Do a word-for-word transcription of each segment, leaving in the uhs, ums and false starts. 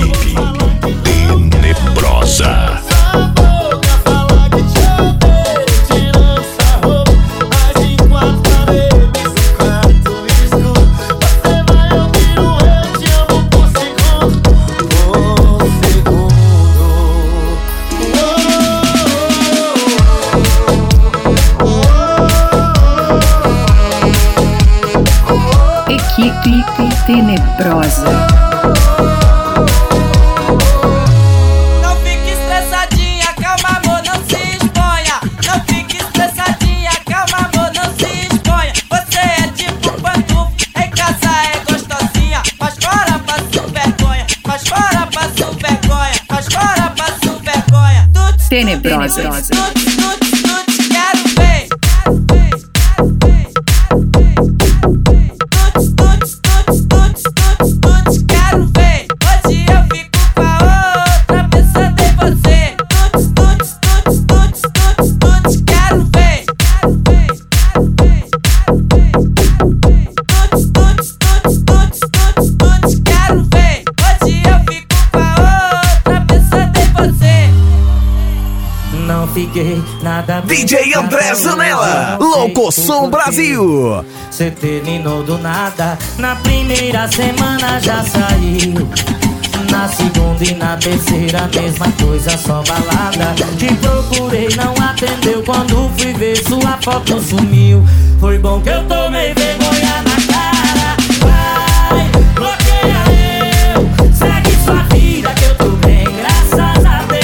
Equipe Tenebrosa. Equipe Tenebrosa. Não fique estressadinha, calma amor, não se exponha. Não fique estressadinha, calma amor, não se exponha. Você é tipo pantufa, em casa é gostosinha. Faz fora, passa vergonha. Faz fora, passa vergonha. Faz fora, passa vergonha. Tuts, Tenebrosa. tuts, tuts, tuts, tuts, quero ver. Fiquei nada D J André Zanella, Locoção Brasil. Cê terminou do nada, na primeira semana já saiu. Na segunda e na terceira, mesma coisa, só balada. Te procurei, não atendeu, quando fui ver sua foto sumiu. Foi bom que eu tomei vergonha na cara. Vai, bloqueia eu, segue sua vida que eu tô bem, graças a Deus.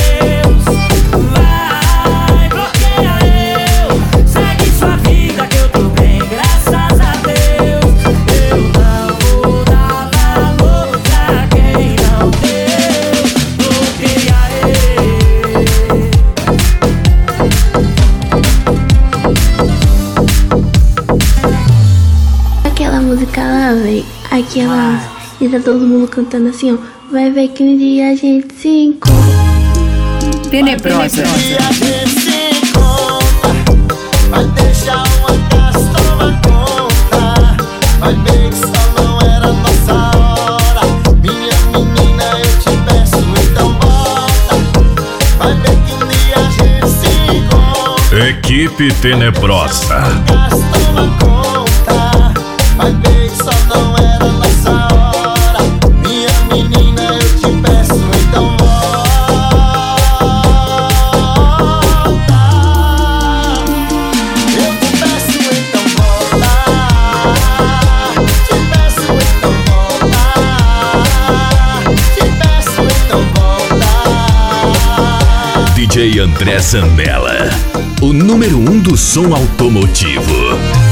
Aquela e tá todo mundo cantando assim, ó. Vai ver que um dia a gente se encontra. Tenebrosa. Vai deixar uma casa tomar conta. Vai ver que só não era nossa hora. Minha menina, eu te peço, então bota. Vai ver que um dia a gente se encontra. Equipe Tenebrosa. Casa toma conta. Vai ver que só não era nossa hora. Minha menina, eu te peço, então volta. Eu te peço, então volta. Te peço, então volta. Te peço, então volta. D J André Zanella, o número um do som automotivo.